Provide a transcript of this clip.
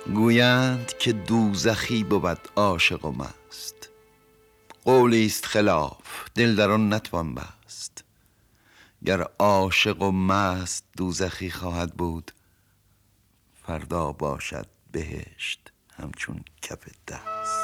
گویند که دوزخی بود عاشق و مست، قولی است خلاف دل در آن نتوان بست. گر عاشق و مست دوزخی خواهد بود، فردا باشد بهشت همچون کف دست.